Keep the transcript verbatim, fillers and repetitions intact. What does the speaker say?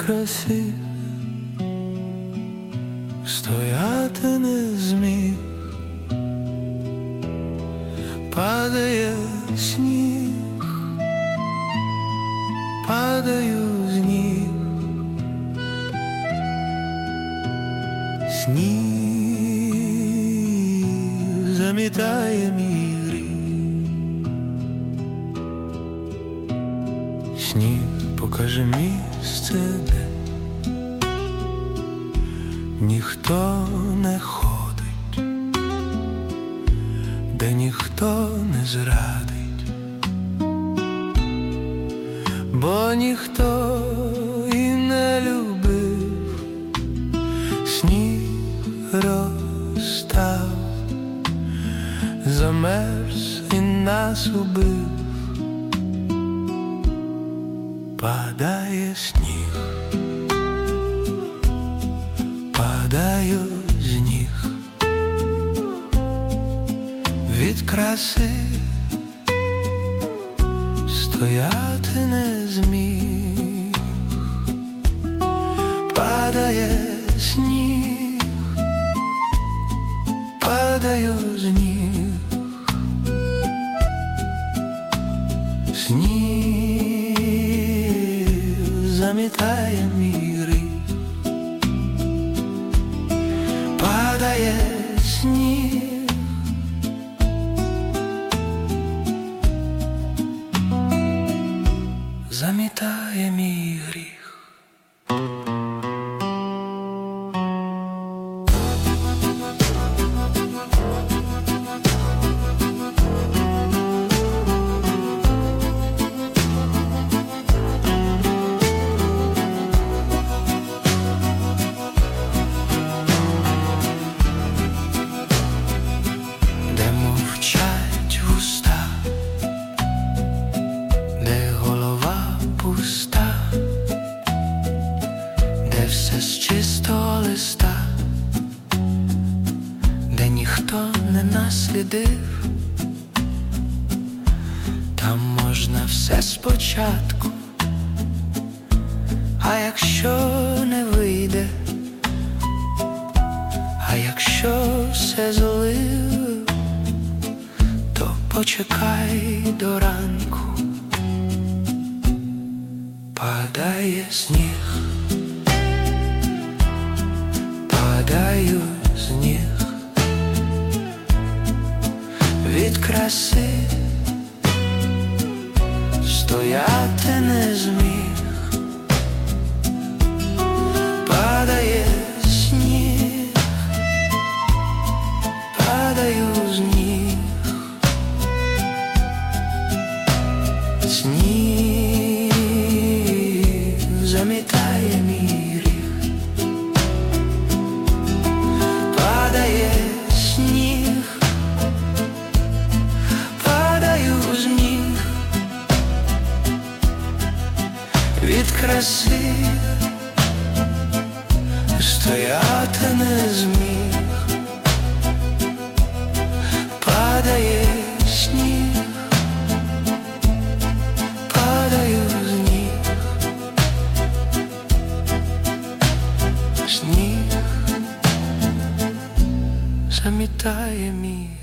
краси стояти не зміг. Падає сніг, падаю з ніг. Сніг замітає мій гріх. Сніг покаже місце, де ніхто не ходить, де ніхто не зрадить, бо ніхто і не любив. Сніг розстав, замерз і нас убив. Падає сніг, падаю з ніг. Від краси стояти не зміг. Падає сніг, падаю з ніг. Сніг замітає мій гріх. Падає сніг, замітає мій гріх. Все з чистого листа, де ніхто не наслідив. Там можна все спочатку, а якщо не вийде, а якщо все злив, то почекай до ранку. Падає сніг, падаю з ніг. Від краси стояти не зміг. Падає сніг, падаю з ніг. Сніг замітає мій гріх. Падає сніг, падаю з ніг. Від краси стояти не зміг. Падає сніг, падаю з ніг. Сніг замітає мій